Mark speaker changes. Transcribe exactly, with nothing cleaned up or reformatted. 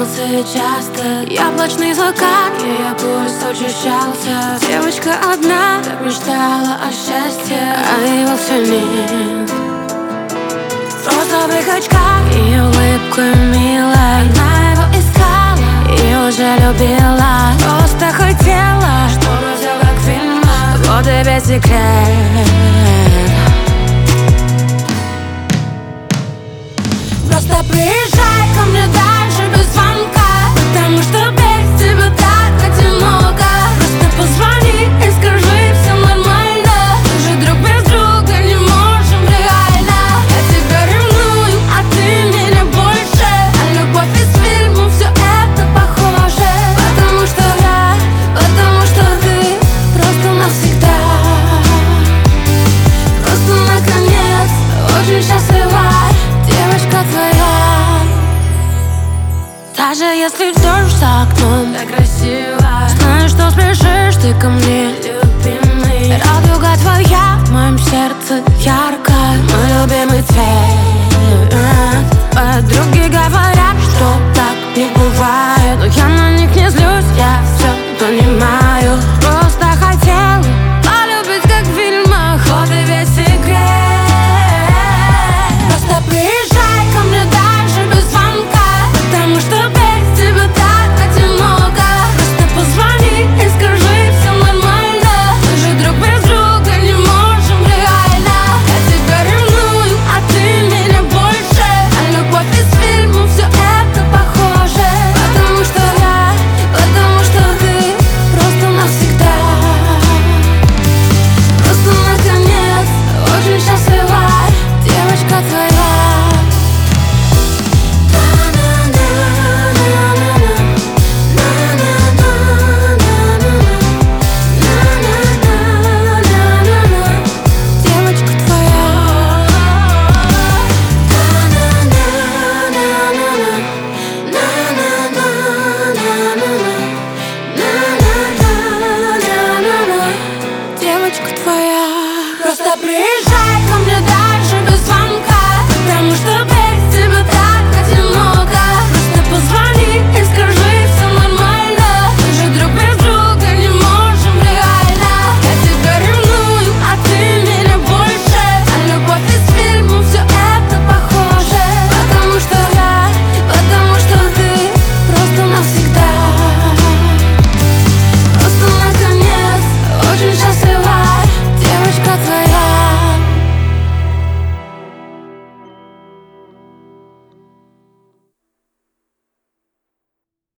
Speaker 1: снился часто. Яблочный закат, ее пульс учащался. Девочка одна так мечтала о счастье, а его все нет. В розовых очках ее улыбка милая, она его искала и уже любила. Просто хотела, чтобы все как в фильмах, вот и весь секрет. Просто приезжай ко мне дальше без звонка, потому что без тебя так одиноко. Просто позвони и скажи, все нормально. Мы же друг без друга не можем реально. Я тебя ревную, а ты меня больше. А любовь из фильма, все это похоже. Потому что я, потому что ты просто навсегда. Просто наконец очень счастлива девочка твоя. Даже если дождь за окном, так красиво, знаю, что спешишь ты ко мне, любимый. Радуга твоя в моем сердце яркая, мой любимый цвет. Подруги говорят,